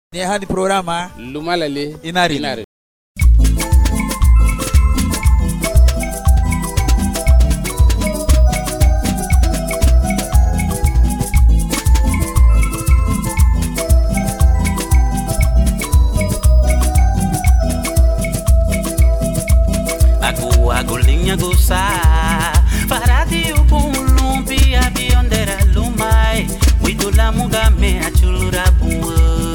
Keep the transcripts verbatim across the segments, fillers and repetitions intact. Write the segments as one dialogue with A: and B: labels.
A: Ni hadi programa
B: Lumalale
A: Inari.
B: Inari.
C: Aku agulinha gosar Farati o lumpi a biondera lumai Muito la muga me a chulura bua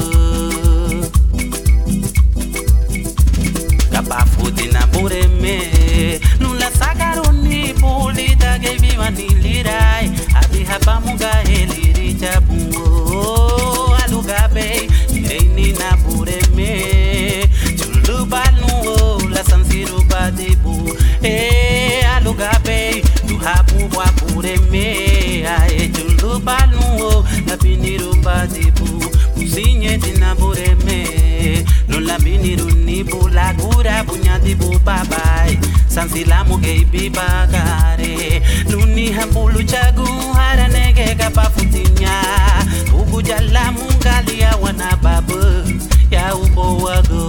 C: Kapa futi na bure me Nula sagaroni pulita que viva ni lirai Abi haba muga eliricha bua Aluga bei Reini na bure me Chulu balu la sansiru badibu Eh aluga bei Tu hapu wa bure me Ae chulu balu la biniru badibu Kusinye tina bure me No la biniru ni bula gura bunya dibu babai Sansila muge bibagare Nuni hambulu chagu haranege kapa futinya Ugu jala mungali ya wana babu Ya ubo wago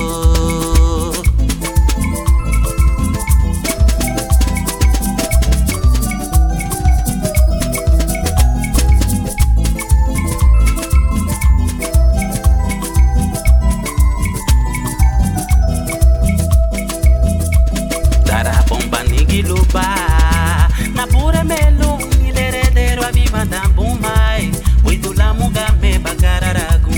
C: Lupa na pura melu ni heredero a viva da bumai muito la muga me bagararagu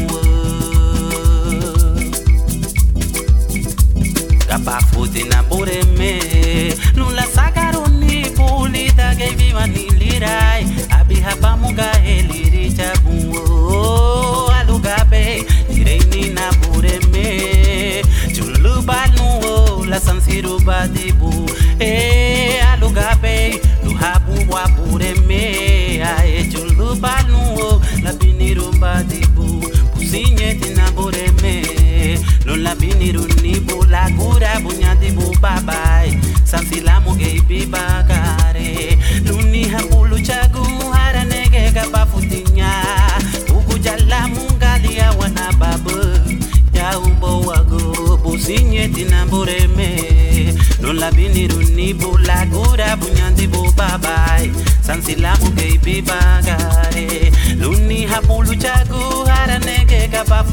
C: Kapa futi na pure me nula sagaroni pulita que viva ni lirai abiha ba muga eliricha bu aluga be ireni na pure me chulu banu la sansiru badibu Eh aluga bei lu habu wa pure me ae chulu balu la biniru badibu pusinye tina bure me no la biniru ni bula gura bunya dibu babai sansila muge bibagare nuni hambulu chagu haranege gaba futinya ugu jala mungali ya wana babu ya umbo wago pusinye tina bure me No la biniru ni bula gura bunyandi bu babai Sansila muge bibagare Luni hapulu chagu haranege kapa